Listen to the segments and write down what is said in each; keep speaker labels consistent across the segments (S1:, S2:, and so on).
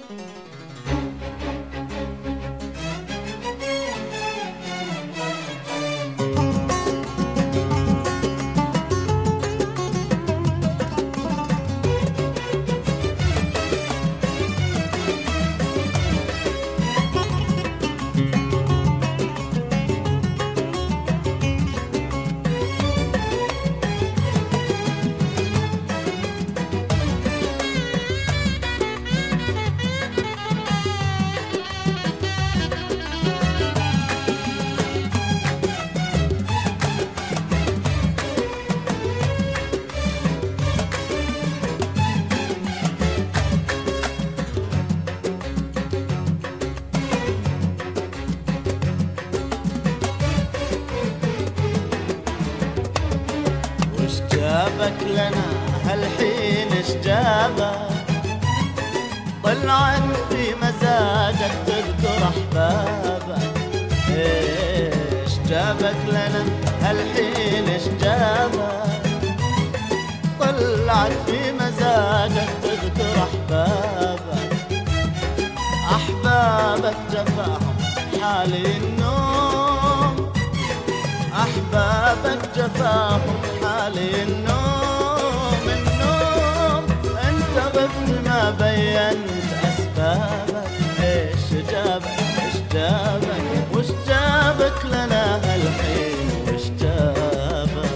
S1: جابك لنا هالحين اش جابك؟ طلعت في مزاجك تذكر احبابك. ايش جابك لنا هالحين اش جابك؟ طلعت في مزاجك تذكر احبابك. احبابك جفاهم حالي النوم، احبابك جفاهم حالي النوم. النوم انت غبت ما بينت اسبابك. ايش جابك ايش جابك وش جابك لنا هالحين وش جابك؟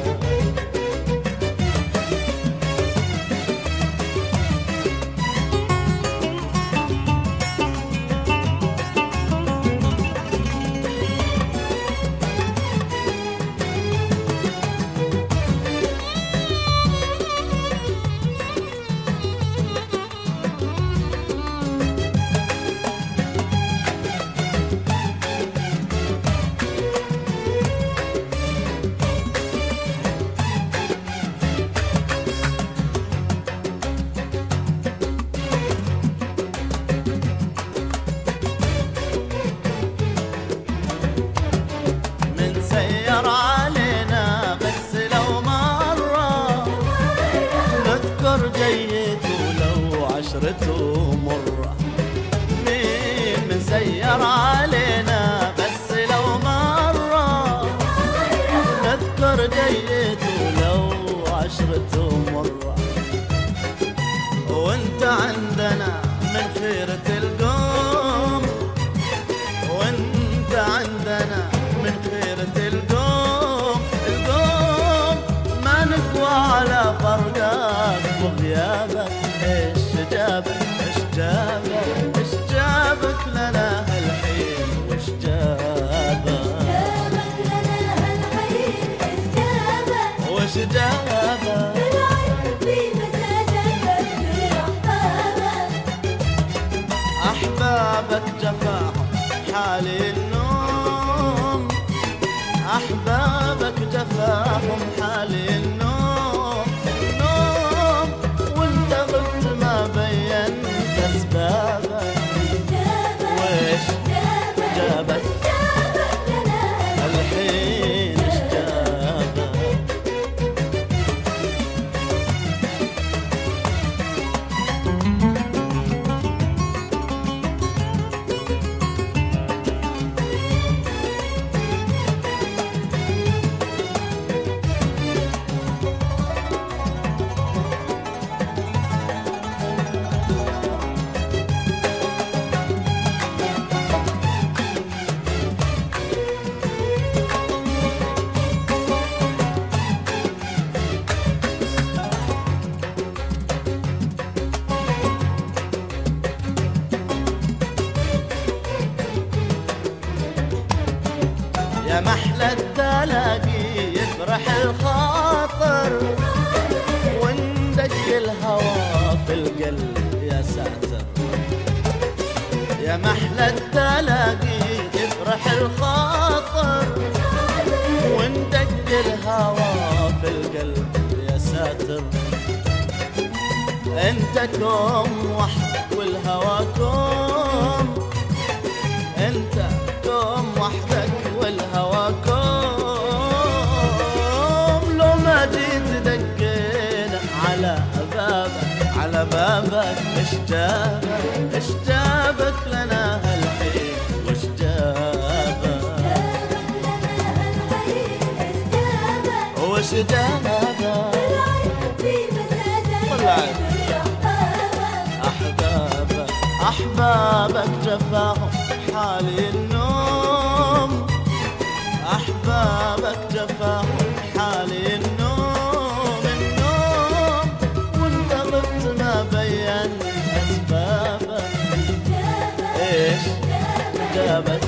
S1: سير علينا بس لو مرة نذكر جيته لو عشرته مرة. مين من سير علينا بس لو مرة نذكر جيته لو عشرته مرة. وانت عندنا من خيرة القوم، وانت عندنا من خيرة القوم. القوم ما نقوى على فرقك وغيابك. ايش جابك ايش جابك ايش جابك لنا هالحين وش جابك؟
S2: جابك لنا هالحين ايش جابك
S1: وش جابك؟
S2: طلعت في مزاجك تذكر احبابك.
S1: احبابك جفاهم حالي النوم، احبابك جفاهم حالي النوم. النوم وانت غبت ما بينت اسبابك. ويش جابك
S2: لنا
S1: الحين ايش جابك؟ يا محلى التلاقي يفرح الخاطر وندق الهوى في القلب يا ساتر. يا محلى التلاقي يفرح الخاطر وندق الهوى في القلب يا ساتر. انت كوم وحدك والهوى كوم، انت كوم وحدك والهوى كوم. لو ما جيت دقينا على بابك على بابك اشتابك لنا هالحين واشتابك واشتابك طلعت أحبابك جفاهم حالي النوم أحبابك جفاهم حالي النوم وانت غبت ما بين أسبابك إيش جابك